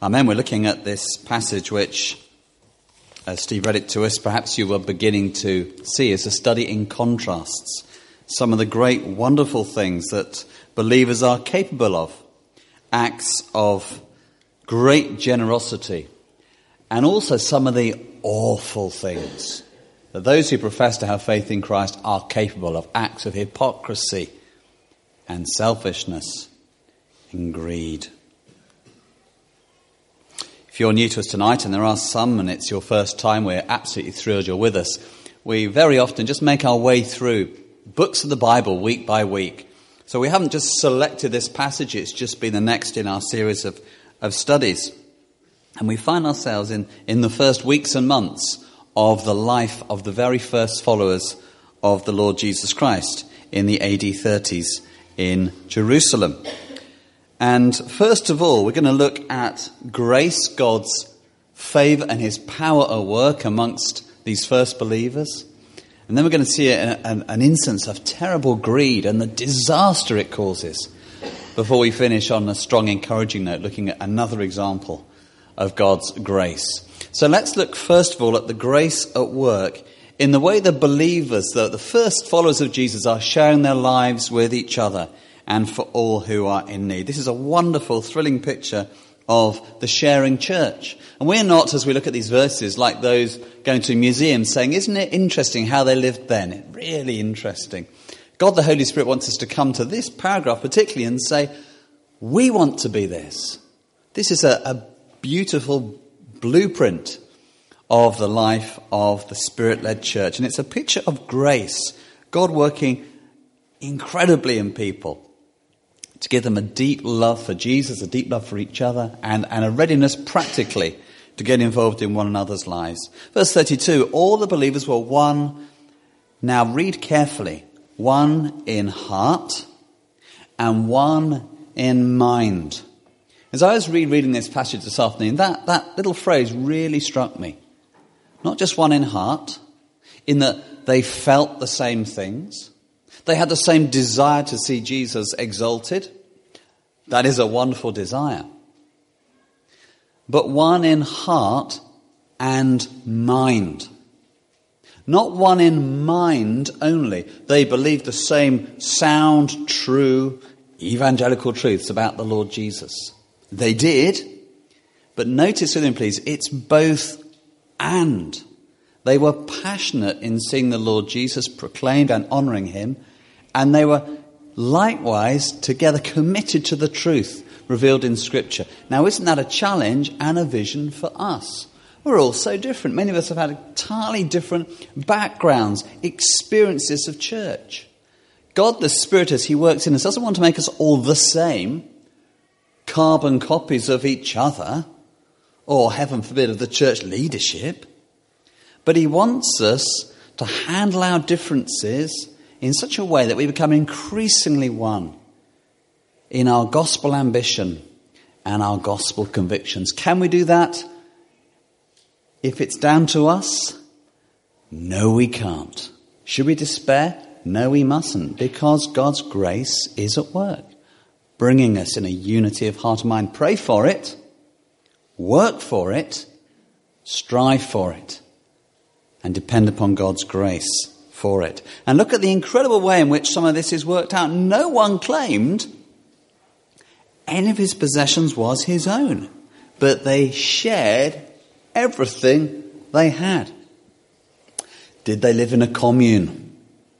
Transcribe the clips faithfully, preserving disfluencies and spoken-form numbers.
Amen. We're looking at this passage which, as Steve read it to us, perhaps you were beginning to see as a study in contrasts. Some of the great, wonderful things that believers are capable of. Acts of great generosity. And also some of the awful things that those who profess to have faith in Christ are capable of. Acts of hypocrisy and selfishness and greed. If you're new to us tonight, and there are some, and it's your first time, we're absolutely thrilled you're with us. We very often just make our way through books of the Bible week by week. So we haven't just selected this passage, it's just been the next in our series of, of studies. And we find ourselves in, in the first weeks and months of the life of the very first followers of the Lord Jesus Christ in the A D thirties in Jerusalem. And first of all, we're going to look at grace, God's favour and his power at work amongst these first believers. And then we're going to see an, an, an instance of terrible greed and the disaster it causes before we finish on a strong, encouraging note, looking at another example of God's grace. So let's look first of all at the grace at work in the way the believers, the, the first followers of Jesus, are sharing their lives with each other and for all who are in need. This is a wonderful, thrilling picture of the sharing church. And we're not, as we look at these verses, like those going to a museum saying, isn't it interesting how they lived then? Really interesting. God the Holy Spirit wants us to come to this paragraph particularly and say, we want to be this. This is a, a beautiful blueprint of the life of the Spirit-led church. And it's a picture of grace, God working incredibly in people to give them a deep love for Jesus, a deep love for each other, and, and a readiness practically to get involved in one another's lives. Verse thirty-two, all the believers were one, now read carefully, one in heart and one in mind. As I was rereading this passage this afternoon, that, that little phrase really struck me. Not just one in heart, in that they felt the same things. They had the same desire to see Jesus exalted. That is a wonderful desire. But one in heart and mind. Not one in mind only. They believed the same sound, true, evangelical truths about the Lord Jesus. They did. But notice with him, please, it's both and. They were passionate in seeing the Lord Jesus proclaimed and honouring him. And they were likewise together committed to the truth revealed in Scripture. Now, isn't that a challenge and a vision for us? We're all so different. Many of us have had entirely different backgrounds, experiences of church. God, the Spirit, as he works in us, doesn't want to make us all the same, carbon copies of each other, or, heaven forbid, of the church leadership. But he wants us to handle our differences in such a way that we become increasingly one in our gospel ambition and our gospel convictions. Can we do that? If it's down to us, no, we can't. Should we despair? No, we mustn't, because God's grace is at work, bringing us in a unity of heart and mind. Pray for it, work for it, strive for it, and depend upon God's grace for it. And look at the incredible way in which some of this is worked out. No one claimed any of his possessions was his own, but they shared everything they had. Did they live in a commune?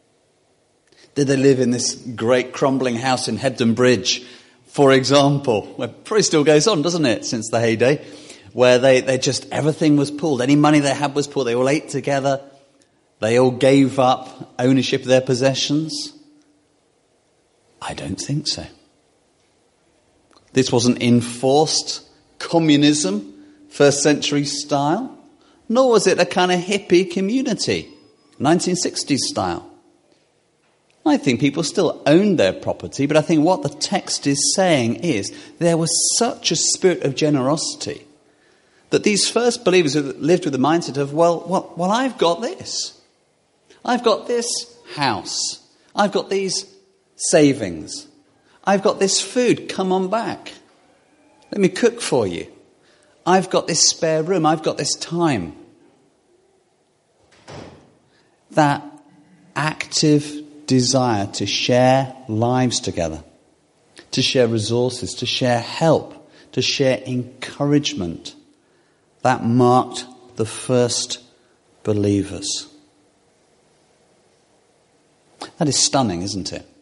Did they live in this great crumbling house in Hebden Bridge, for example, where it probably still goes on, doesn't it, since the heyday, where they, they just, everything was pooled. Any money they had was pooled. They all ate together. They all gave up ownership of their possessions. I don't think so. This wasn't enforced communism, first century style, nor was it a kind of hippie community, nineteen sixties style. I think people still owned their property, but I think what the text is saying is there was such a spirit of generosity that these first believers lived with the mindset of, well, well, well, I've got this. I've got this house. I've got these savings. I've got this food. Come on back. Let me cook for you. I've got this spare room. I've got this time. That active desire to share lives together, to share resources, to share help, to share encouragement, that marked the first believers. That is stunning, isn't it?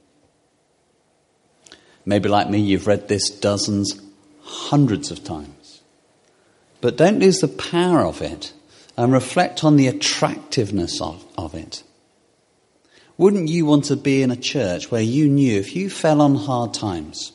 Maybe like me, you've read this dozens, hundreds of times. But don't lose the power of it and reflect on the attractiveness of, of it. Wouldn't you want to be in a church where you knew if you fell on hard times,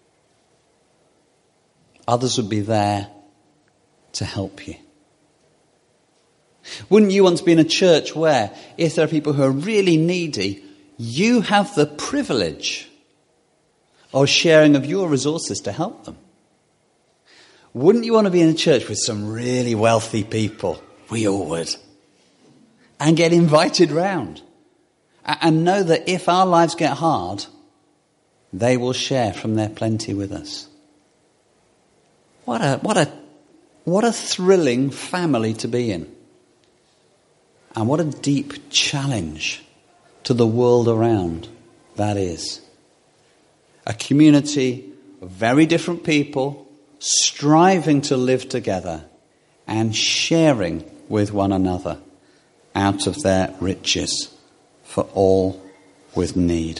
others would be there to help you? Wouldn't you want to be in a church where, if there are people who are really needy, you have the privilege of sharing of your resources to help them? Wouldn't you want to be in a church with some really wealthy people? We all would. And get invited round. And know that if our lives get hard, they will share from their plenty with us. What a, what a, what a thrilling family to be in. And what a deep challenge to the world around that is. A community of very different people striving to live together and sharing with one another out of their riches for all with need.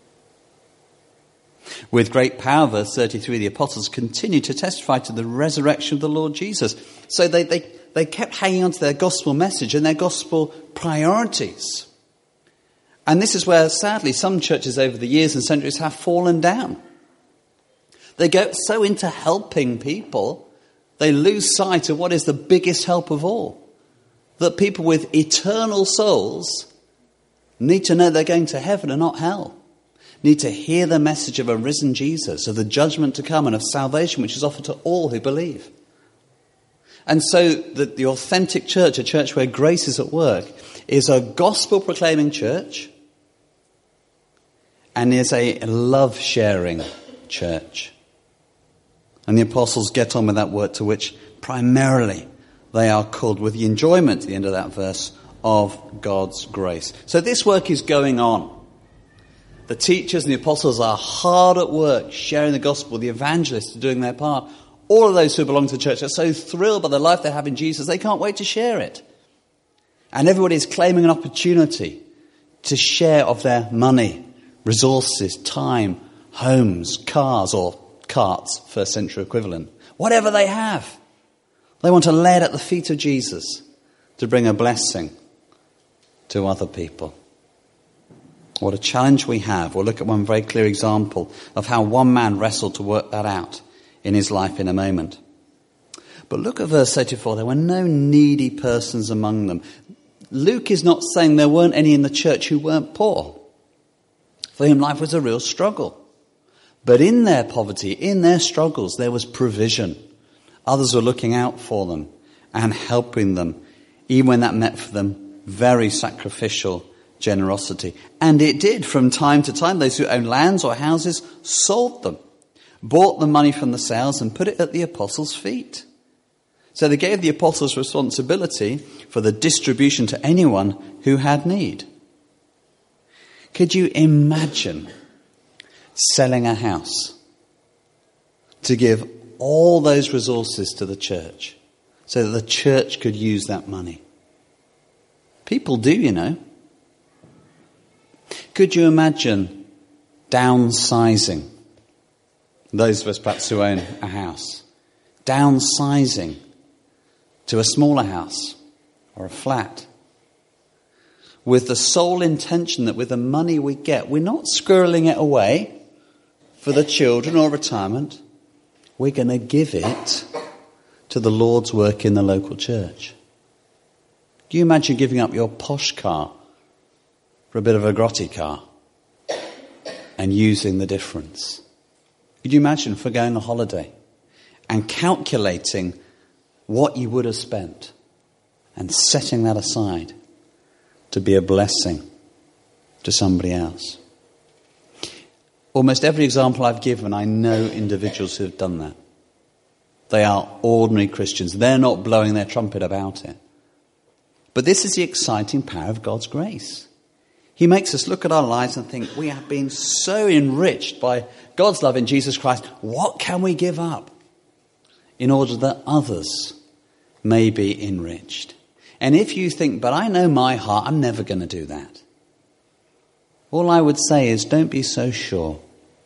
With great power, verse thirty-three, the apostles continued to testify to the resurrection of the Lord Jesus. So they, they, they kept hanging on to their gospel message and their gospel priorities. And this is where, sadly, some churches over the years and centuries have fallen down. They get so into helping people, they lose sight of what is the biggest help of all. That people with eternal souls need to know they're going to heaven and not hell. Need to hear the message of a risen Jesus, of the judgment to come and of salvation which is offered to all who believe. And so the, the authentic church, a church where grace is at work, is a gospel-proclaiming church and is a love-sharing church. And the apostles get on with that work to which primarily they are called, with the enjoyment at the end of that verse of God's grace. So this work is going on. The teachers and the apostles are hard at work sharing the gospel. The evangelists are doing their part. All of those who belong to the church are so thrilled by the life they have in Jesus, they can't wait to share it. And everybody is claiming an opportunity to share of their money, resources, time, homes, cars, or carts, first century equivalent. Whatever they have. They want to lay it at the feet of Jesus to bring a blessing to other people. What a challenge we have. We'll look at one very clear example of how one man wrestled to work that out in his life in a moment. But look at verse thirty-four. There were no needy persons among them. Luke is not saying there weren't any in the church who weren't poor. For whom life was a real struggle. But in their poverty, in their struggles, there was provision. Others were looking out for them and helping them, even when that meant for them very sacrificial generosity. And it did from time to time. Those who owned lands or houses sold them, bought the money from the sales and put it at the apostles' feet. So they gave the apostles responsibility for the distribution to anyone who had need. Could you imagine selling a house to give all those resources to the church so that the church could use that money? People do, you know. Could you imagine downsizing? Those of us perhaps who own a house. Downsizing to a smaller house or a flat. With the sole intention that with the money we get, we're not squirreling it away for the children or retirement. We're going to give it to the Lord's work in the local church. Do you imagine giving up your posh car for a bit of a grotty car and using the difference? Could you imagine forgoing a holiday and calculating what you would have spent and setting that aside to be a blessing to somebody else? Almost every example I've given, I know individuals who have done that. They are ordinary Christians. They're not blowing their trumpet about it. But this is the exciting power of God's grace. He makes us look at our lives and think, we have been so enriched by God's love in Jesus Christ. What can we give up in order that others may be enriched? And if you think, but I know my heart, I'm never going to do that. All I would say is, don't be so sure.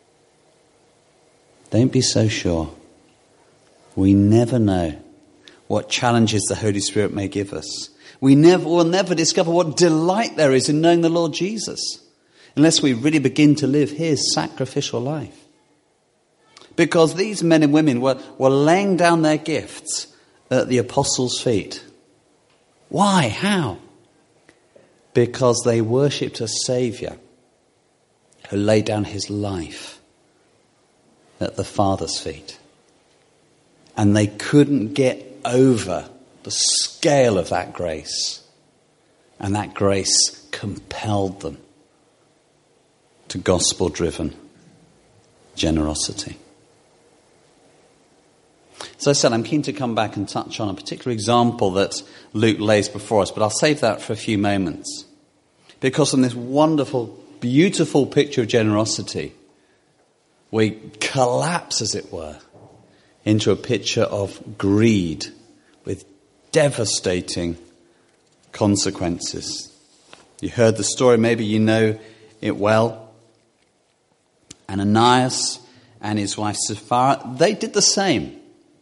Don't be so sure. We never know what challenges the Holy Spirit may give us. We never will never discover what delight there is in knowing the Lord Jesus unless we really begin to live his sacrificial life. Because these men and women were, were laying down their gifts at the apostles' feet. Why? How? Because they worshipped a Saviour who laid down his life at the Father's feet. And they couldn't get over the scale of that grace. And that grace compelled them to gospel-driven generosity. So I said, I'm keen to come back and touch on a particular example that Luke lays before us, but I'll save that for a few moments. Because in this wonderful, beautiful picture of generosity, we collapse, as it were, into a picture of greed with devastating consequences. You heard the story, maybe you know it well. Ananias and his wife Sapphira, they did the same.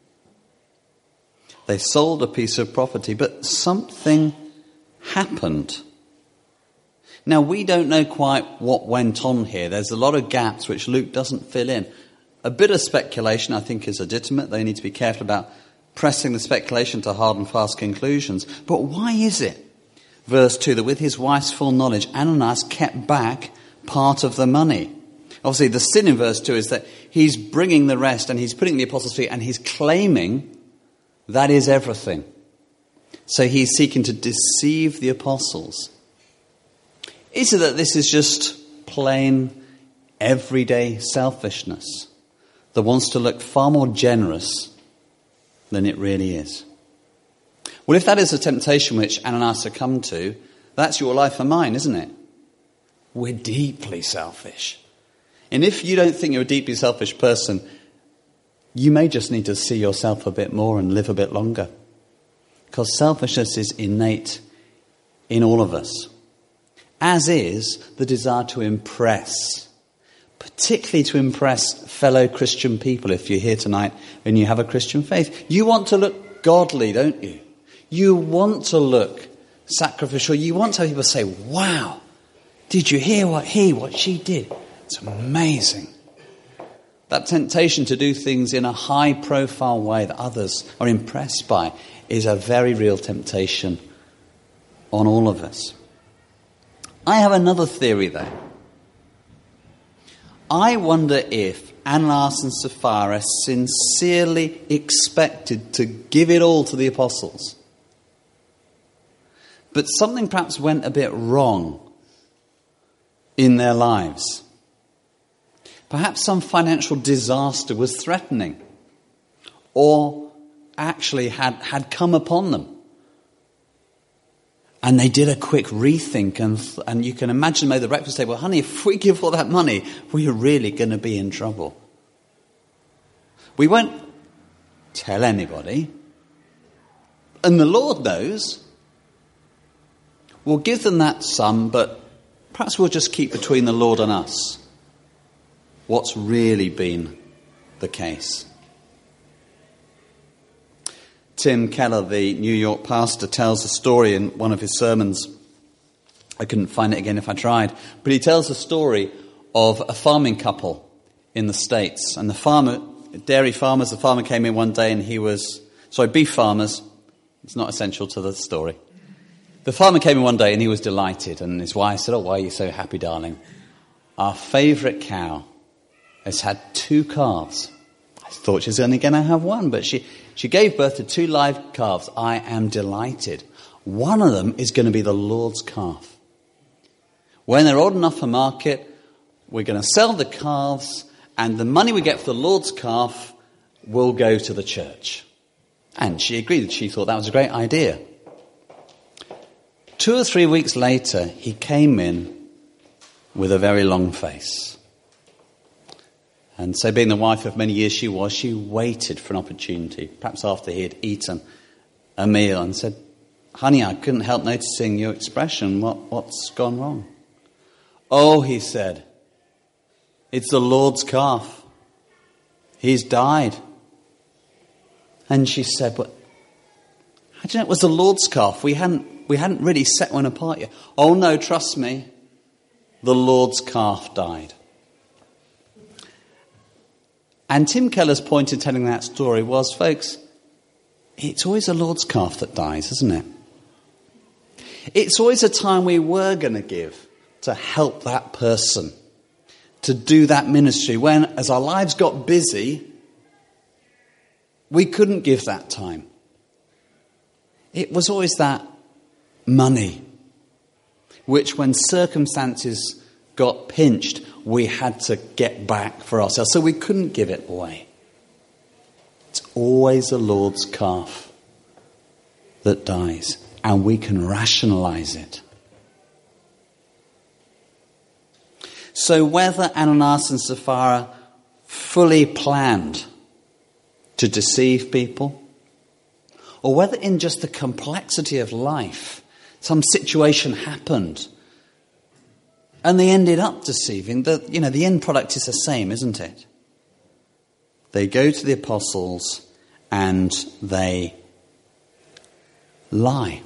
They sold a piece of property, but something happened. Now, we don't know quite what went on here. There's a lot of gaps which Luke doesn't fill in. A bit of speculation, I think, is legitimate. They need to be careful about pressing the speculation to hard and fast conclusions. But why is it, verse two, that with his wife's full knowledge, Ananias kept back part of the money? Obviously, the sin in verse two is that he's bringing the rest and he's putting the apostles' feet and he's claiming that is everything. So he's seeking to deceive the apostles. Is it that this is just plain, everyday selfishness that wants to look far more generous than it really is? Well, if that is a temptation which Ananias succumbed to, that's your life and mine, isn't it? We're deeply selfish. And if you don't think you're a deeply selfish person, you may just need to see yourself a bit more and live a bit longer. Because selfishness is innate in all of us. As is the desire to impress. Particularly to impress fellow Christian people. If you're here tonight and you have a Christian faith, you want to look godly, don't you? You want to look sacrificial. You want to have people say, wow, did you hear what he, what she did? It's amazing. That temptation to do things in a high-profile way that others are impressed by is a very real temptation on all of us. I have another theory, though. I wonder if Ananias and Sapphira sincerely expected to give it all to the apostles. But something perhaps went a bit wrong in their lives. Perhaps some financial disaster was threatening or actually had, had come upon them. And they did a quick rethink, and, and you can imagine maybe the breakfast table, honey, if we give all that money, we're really going to be in trouble. We won't tell anybody. And the Lord knows. We'll give them that sum, but perhaps we'll just keep between the Lord and us what's really been the case. Tim Keller, the New York pastor, tells a story in one of his sermons. I couldn't find it again if I tried. But he tells a story of a farming couple in the States. And the farmer, dairy farmers, the farmer came in one day and he was, sorry, beef farmers. It's not essential to the story. The farmer came in one day and he was delighted. And his wife said, oh, why are you so happy, darling? Our favourite cow has had two calves. I thought she was only going to have one, but she, she gave birth to two live calves. I am delighted. One of them is going to be the Lord's calf. When they're old enough for market, we're going to sell the calves, and the money we get for the Lord's calf, we'll go to the church. And she agreed. She thought that was a great idea. Two or three weeks later, he came in with a very long face. And so being the wife of many years she was, she waited for an opportunity, perhaps after he had eaten a meal, and said, "Honey, I couldn't help noticing your expression. What, what's gone wrong?" "Oh," he said, "it's the Lord's calf. He's died." And she said, "But how do you know it was the Lord's calf? We hadn't, we hadn't really set one apart yet." "Oh no, trust me. The Lord's calf died." And Tim Keller's point in telling that story was, folks, it's always the Lord's calf that dies, isn't it? It's always a time we were going to give to help that person, to do that ministry, when, as our lives got busy, we couldn't give that time. It was always that money, which when circumstances got pinched, we had to get back for ourselves. So we couldn't give it away. It's always the Lord's calf that dies, and we can rationalize it. So whether Ananias and Sapphira fully planned to deceive people, or whether in just the complexity of life, some situation happened and they ended up deceiving, the, you know, the end product is the same, isn't it? They go to the apostles and they lie.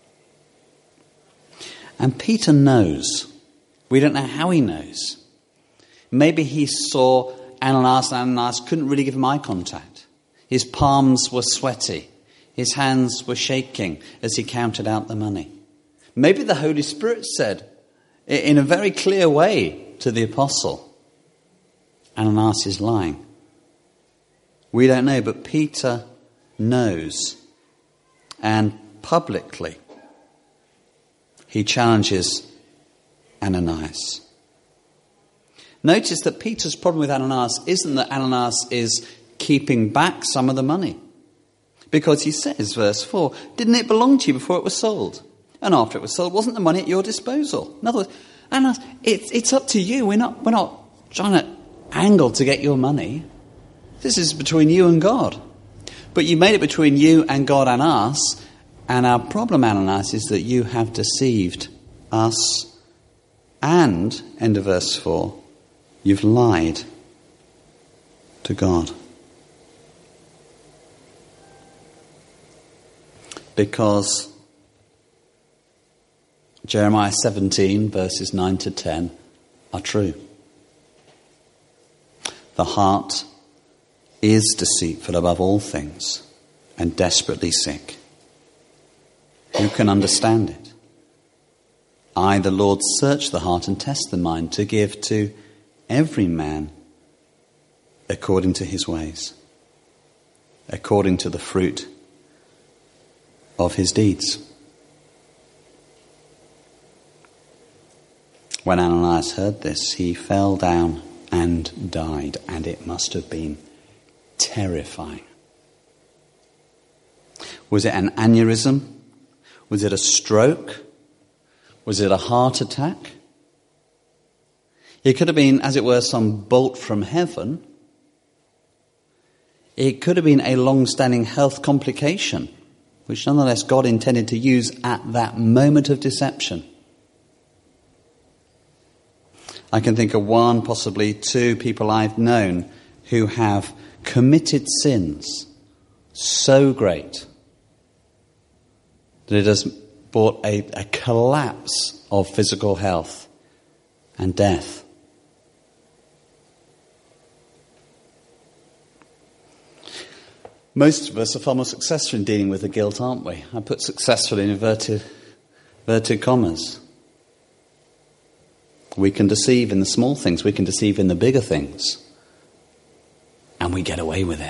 And Peter knows. We don't know how he knows. Maybe he saw Ananias and Ananias couldn't really give him eye contact. His palms were sweaty. His hands were shaking as he counted out the money. Maybe the Holy Spirit said in a very clear way to the apostle, Ananias is lying. We don't know, but Peter knows. And publicly, he challenges Ananias. Notice that Peter's problem with Ananias isn't that Ananias is keeping back some of the money. Because he says, verse four, "Didn't it belong to you before it was sold? And after it was sold, wasn't the money at your disposal?" In other words, Ananias, it's, it's up to you. We're not, we're not trying to angle to get your money. This is between you and God. But you made it between you and God and us. And our problem, Ananias, is that you have deceived us. And, end of verse four, you've lied to God. Because Jeremiah seventeen, verses nine to ten, are true. The heart is deceitful above all things and desperately sick. Who can understand it? I, the Lord, search the heart and test the mind to give to every man according to his ways, according to the fruit of his deeds. When Ananias heard this, he fell down and died, and it must have been terrifying. Was it an aneurysm? Was it a stroke? Was it a heart attack? It could have been, as it were, some bolt from heaven. It could have been a long-standing health complication, which nonetheless God intended to use at that moment of deception. I can think of one, possibly two people I've known who have committed sins so great that it has brought a, a collapse of physical health and death. Most of us are far more successful in dealing with the guilt, aren't we? I put successful in inverted, inverted commas. We can deceive in the small things. We can deceive in the bigger things. And we get away with it.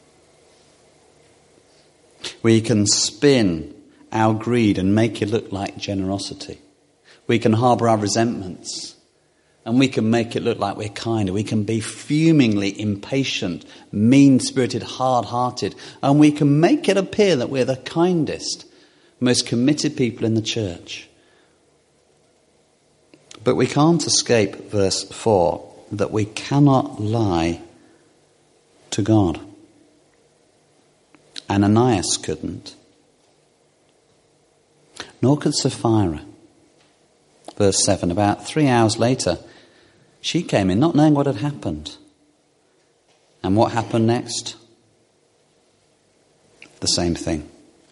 We can spin our greed and make it look like generosity. We can harbour our resentments And we can make it look like we're kind. We can be fumingly impatient, mean-spirited, hard-hearted. And we can make it appear that we're the kindest, most committed people in the church. But we can't escape verse four, that we cannot lie to God. Ananias couldn't. Nor could Sapphira. Verse seven, about three hours later, she came in not knowing what had happened. And what happened next? The same thing.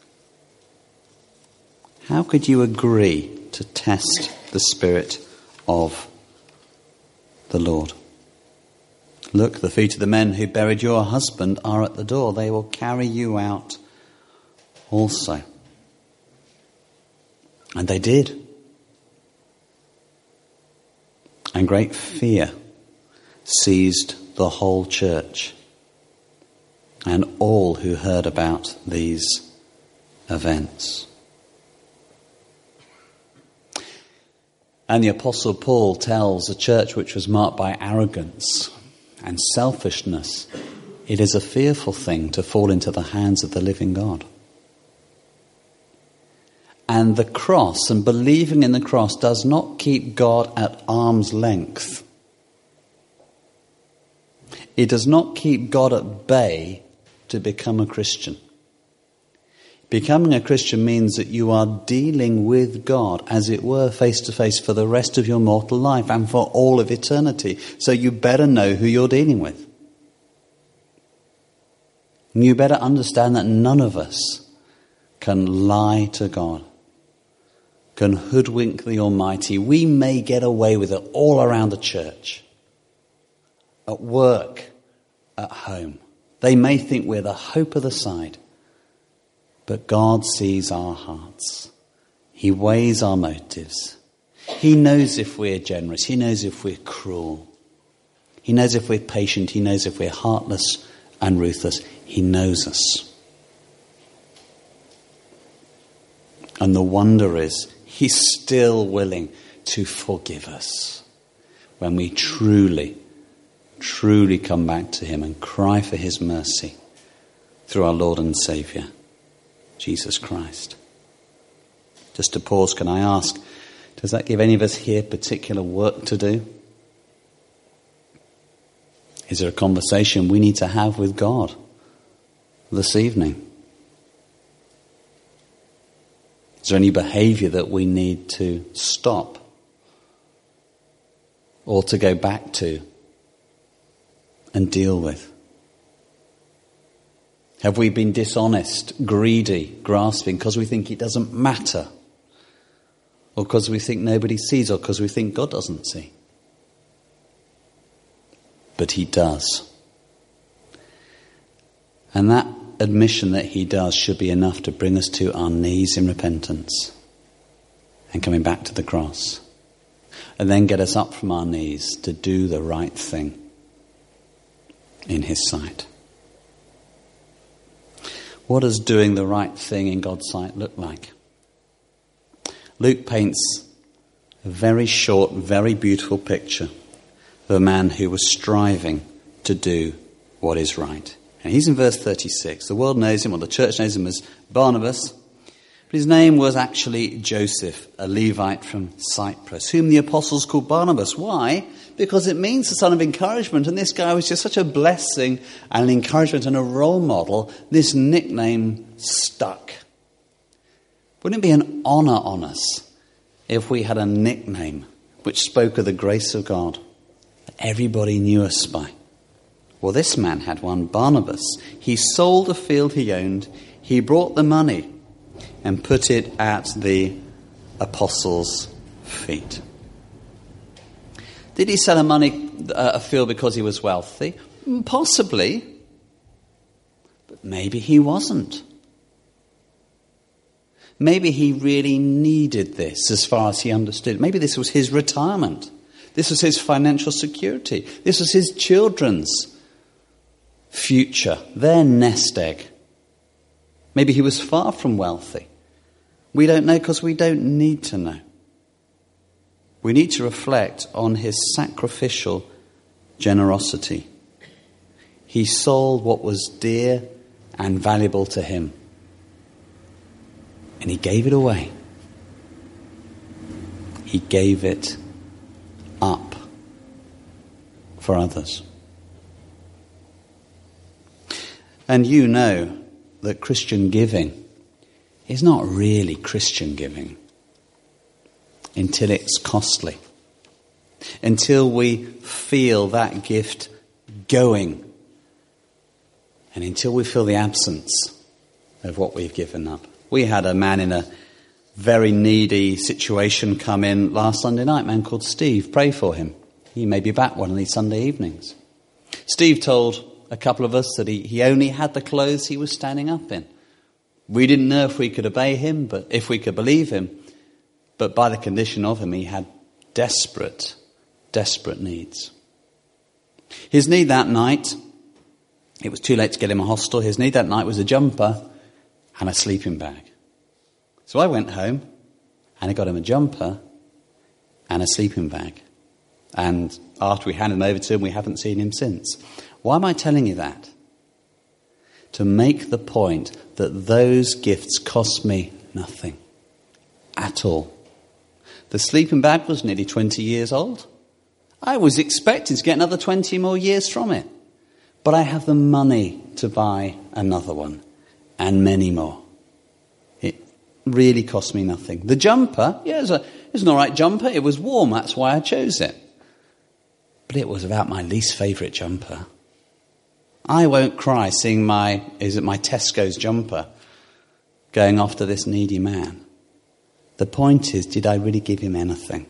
How could you agree to test the Spirit of the Lord? Look, the feet of the men who buried your husband are at the door. They will carry you out also. And they did. And great fear seized the whole church and all who heard about these events. And the Apostle Paul tells a church which was marked by arrogance and selfishness, it is a fearful thing to fall into the hands of the living God. And the cross and believing in the cross does not keep God at arm's length. It does not keep God at bay to become a Christian. Becoming a Christian means that you are dealing with God, as it were, face to face for the rest of your mortal life and for all of eternity. So you better know who you're dealing with. And you better understand that none of us can lie to God, can hoodwink the Almighty. We may get away with it all around the church, at work, at home. They may think we're the hope of the side. But God sees our hearts. He weighs our motives. He knows if we're generous. He knows if we're cruel. He knows if we're patient. He knows if we're heartless and ruthless. He knows us. And the wonder is, He's still willing to forgive us when we truly, truly come back to Him and cry for His mercy through our Lord and Saviour, Jesus Christ. Just to pause, can I ask, does that give any of us here particular work to do? Is there a conversation we need to have with God this evening? Is there any behaviour that we need to stop or to go back to and deal with? Have we been dishonest, greedy, grasping because we think it doesn't matter? Or because we think nobody sees, or because we think God doesn't see? But He does. And that admission that He does should be enough to bring us to our knees in repentance and coming back to the cross. And then get us up from our knees to do the right thing in His sight. What does doing the right thing in God's sight look like? Luke paints a very short, very beautiful picture of a man who was striving to do what is right. And he's in verse thirty-six. The world knows him, or the church knows him as Barnabas. But his name was actually Joseph, a Levite from Cyprus, whom the apostles called Barnabas. Why? Because it means the son of encouragement. And this guy was just such a blessing and an encouragement and a role model. This nickname stuck. Wouldn't it be an honour on us if we had a nickname which spoke of the grace of God that everybody knew us by? Well, this man had one, Barnabas. He sold a field he owned. He brought the money and put it at the apostles' feet. Did he sell a money uh, a field because he was wealthy? Possibly. But maybe he wasn't. Maybe he really needed this as far as he understood. Maybe this was his retirement. This was his financial security. This was his children's future, their nest egg. Maybe he was far from wealthy. We don't know because we don't need to know. We need to reflect on his sacrificial generosity. He sold what was dear and valuable to him, and he gave it away. He gave it up for others. And you know that Christian giving is not really Christian giving until it's costly, until we feel that gift going, and until we feel the absence of what we've given up. We had a man in a very needy situation come in last Sunday night, a man called Steve. Pray for him. He may be back one of these Sunday evenings. Steve told a couple of us that he, he only had the clothes he was standing up in. We didn't know if we could obey him, but if we could believe him. But by the condition of him, he had desperate, desperate needs. His need that night, it was too late to get him a hostel. His need that night was a jumper and a sleeping bag. So I went home and I got him a jumper and a sleeping bag. And after we handed him over to him, we haven't seen him since. Why am I telling you that? To make the point that those gifts cost me nothing at all. The sleeping bag was nearly twenty years old. I was expecting to get another twenty more years from it. But I have the money to buy another one and many more. It really cost me nothing. The jumper, yeah, it was, a, it was an all right jumper. It was warm, that's why I chose it. But it was about my least favourite jumper. I won't cry seeing my, is it my Tesco's jumper going after this needy man. The point is, did I really give him anything?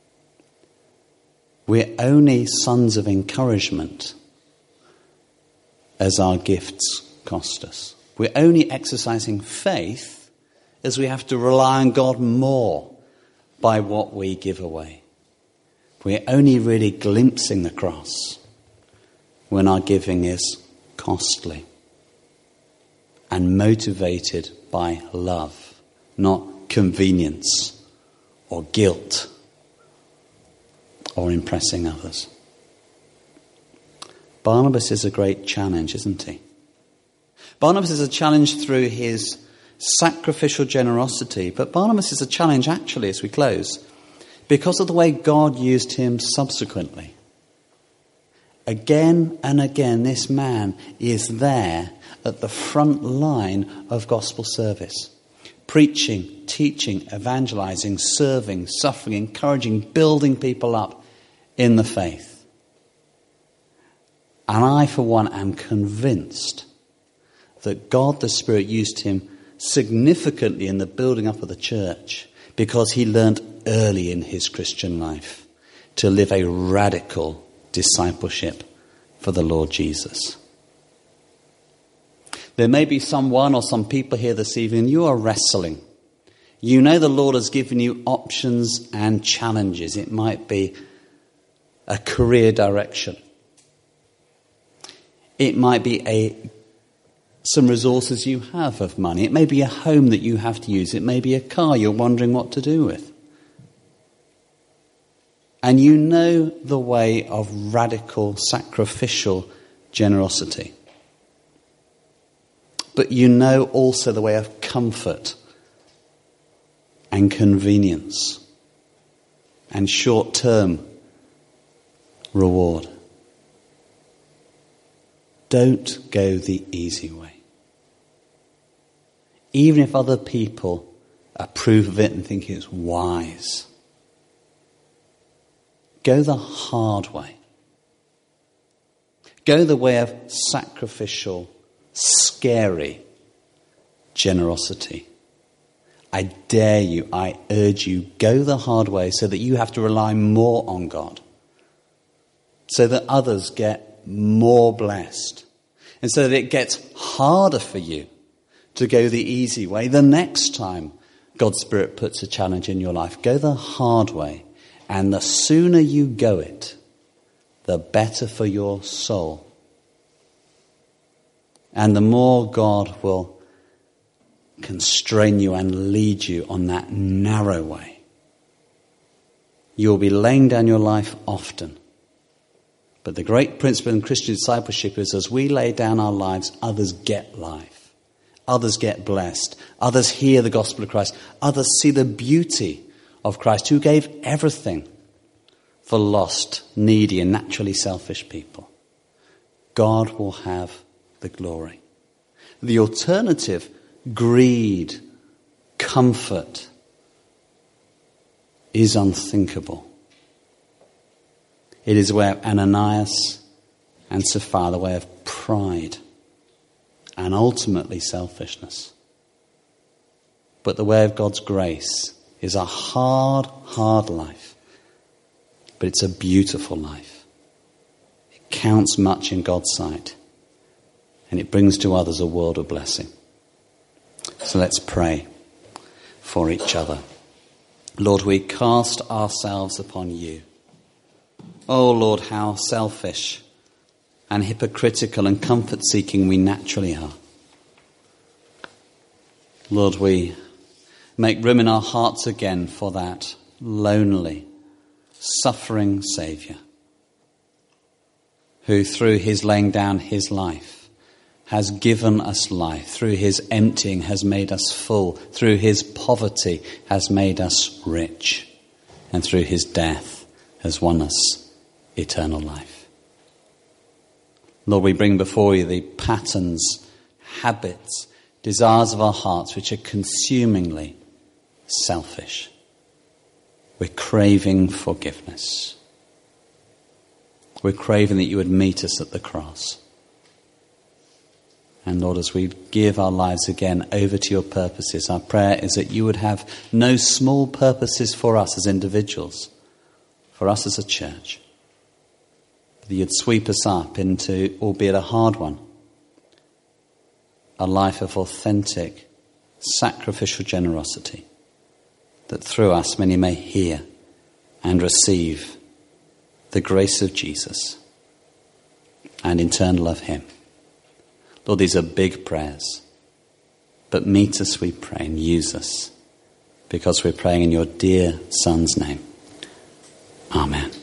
We're only sons of encouragement as our gifts cost us. We're only exercising faith as we have to rely on God more by what we give away. We're only really glimpsing the cross when our giving is costly and motivated by love, not convenience or guilt or impressing others. Barnabas is a great challenge, isn't he? Barnabas is a challenge through his sacrificial generosity, but Barnabas is a challenge actually as we close because of the way God used him subsequently. Again and again, this man is there at the front line of gospel service. Preaching, teaching, evangelizing, serving, suffering, encouraging, building people up in the faith. And I, for one, am convinced that God the Spirit used him significantly in the building up of the church because he learned early in his Christian life to live a radical discipleship for the Lord Jesus. There may be someone or some people here this evening, you are wrestling. You know the Lord has given you options and challenges. It might be a career direction. It might be a some resources you have of money. It may be a home that you have to use. It may be a car you're wondering what to do with. And you know the way of radical, sacrificial generosity. But you know also the way of comfort and convenience and short-term reward. Don't go the easy way. Even if other people approve of it and think it's wise. Go the hard way. Go the way of sacrificial, scary generosity. I dare you, I urge you, go the hard way so that you have to rely more on God. So that others get more blessed. And so that it gets harder for you to go the easy way the next time God's Spirit puts a challenge in your life. Go the hard way. And the sooner you go it, the better for your soul. And the more God will constrain you and lead you on that narrow way. You'll be laying down your life often. But the great principle in Christian discipleship is as we lay down our lives, others get life. Others get blessed. Others hear the gospel of Christ. Others see the beauty of Christ, who gave everything for lost, needy, and naturally selfish people. God will have the glory. The alternative, greed, comfort, is unthinkable. It is the way of Ananias and Sapphira, the way of pride and ultimately selfishness. But the way of God's grace is a hard, hard life. But it's a beautiful life. It counts much in God's sight. And it brings to others a world of blessing. So let's pray for each other. Lord, we cast ourselves upon you. Oh Lord, how selfish and hypocritical and comfort-seeking we naturally are. Lord, we make room in our hearts again for that lonely, suffering Saviour, who through his laying down his life has given us life, through his emptying has made us full, through his poverty has made us rich, and through his death has won us eternal life. Lord, we bring before you the patterns, habits, desires of our hearts which are consumingly selfish. We're craving forgiveness. We're craving that you would meet us at the cross. And Lord, as we give our lives again over to your purposes, our prayer is that you would have no small purposes for us as individuals, for us as a church. That you'd sweep us up into, albeit a hard one, a life of authentic, sacrificial generosity, that through us many may hear and receive the grace of Jesus and in turn love him. Lord, these are big prayers, but meet us, we pray, and use us, because we're praying in your dear Son's name. Amen.